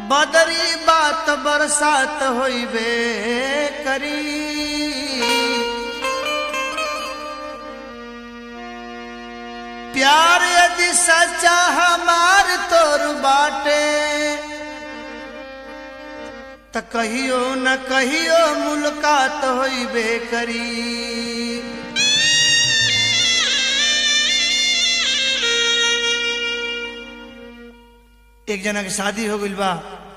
बदरी बात बरसात होइबे करी प्यार यदि सच्चा हमार तोर बाटे त कहियो न कहियो मुलाकात होइबे करी। एक जना के शादी हो गइल बा,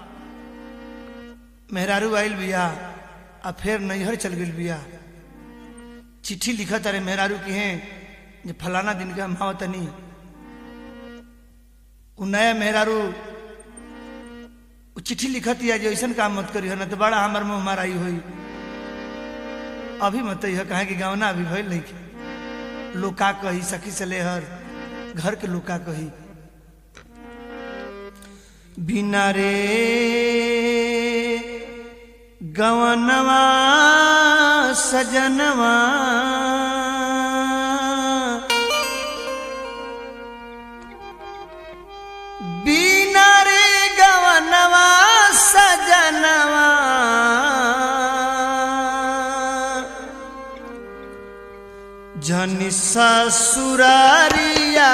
मेहरारू आइल बिया आ फिर नैहर चल गइल बिया। चिट्ठी लिखत अरे मेहरारू की हैं जे फलाना दिन के हम आवतनी। उ नया मेहरारू चिट्ठी लिखत या जो ऐसा काम मत करी, न तो बड़ा हमार मुँह माराई हुई। अभी मत यह कहे कि गावना अभी भइल नहीं, लोग का कही, सखी से लेहर घर के लोग का कही। बिना रे गवनवा सजनवा बिना रे गवनवा सजनवा जनि ससुरारिया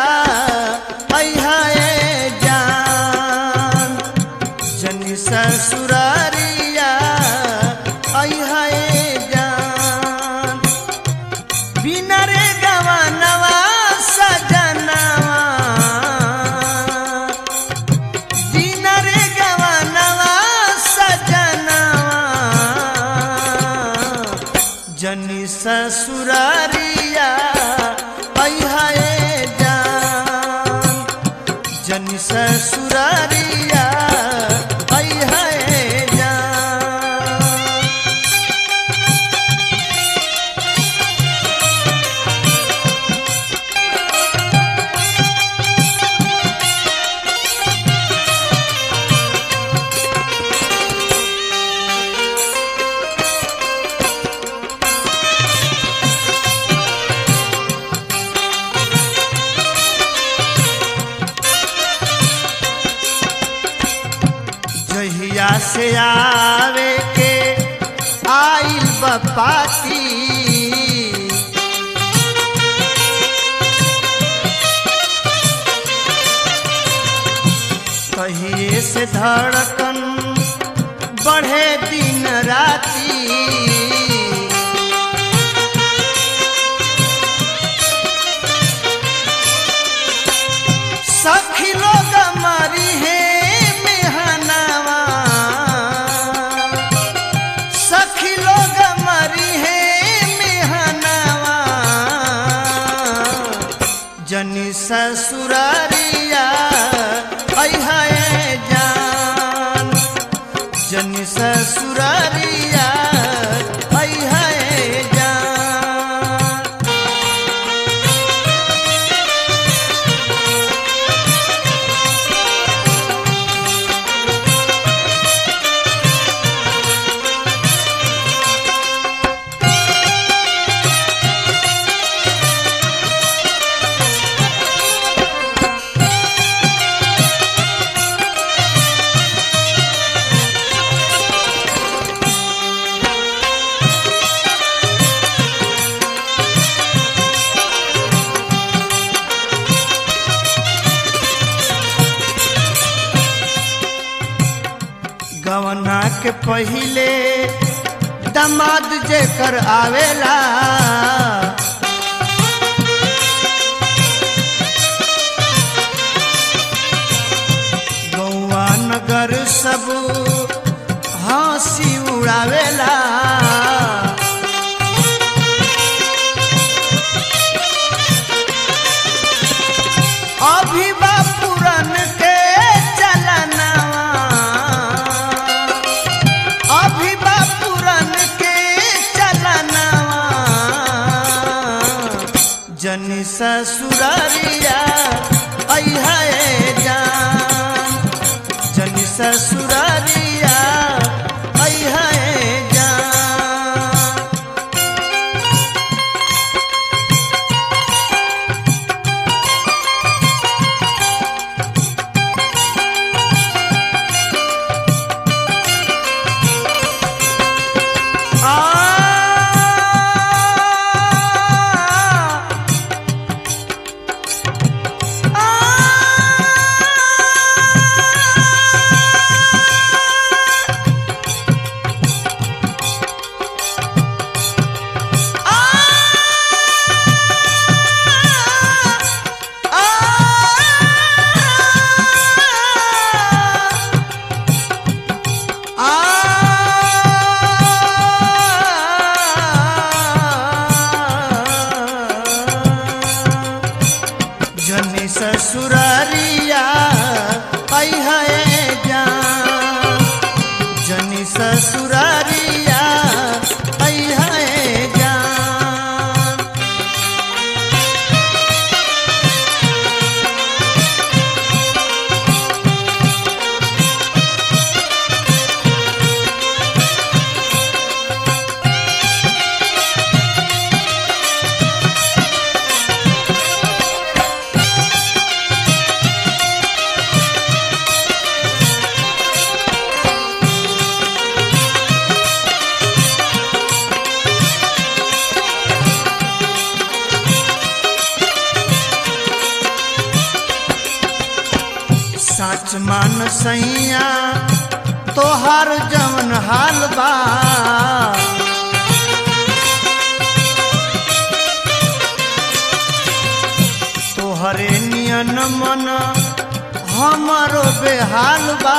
ससुरारिया अइहाए जान। बिना रे गवनवा सजनवा बिना रे गवनवा सजनवा जनि ससुरारिया अइहाए जान। जनि ससुरारिया जहिया से आवे के आइल बपाती कहिए से धड़कन बढ़े दिन राती। सखी लोग मरी है जनि ससुरारिया अइहाए जान। जनि ससुरारिया अइहाए जान। गवना के पहिले दमाद जेकर आवेला गौवा नगर सब हंसी उड़ावेला। अभी बा पुरन के जनि ससुरारिया अइहाए जान। जनि ससुरारिया अइहाए जान। ससुरारिया आई है जान जनी ससुरारिया आई है जान। साच मान सैया तोहार जवन हाल बा तोहरे नियन मन हमारो बेहाल बा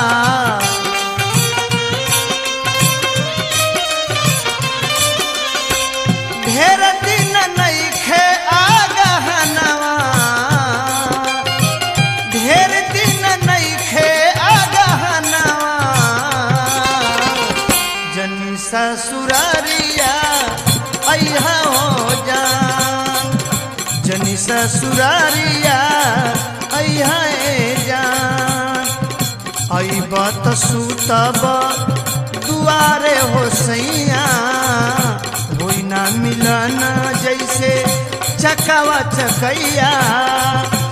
ढेर दिन नइखे आगहनवा ढेर दिन नइखे आगहनवा जनी ससुरारिया अइहा हो जान जनी ससुरारिया अइहा जान। अइब त सुतब दुआरे हो सैया होई ना मिलन जैसे चकावा चकैया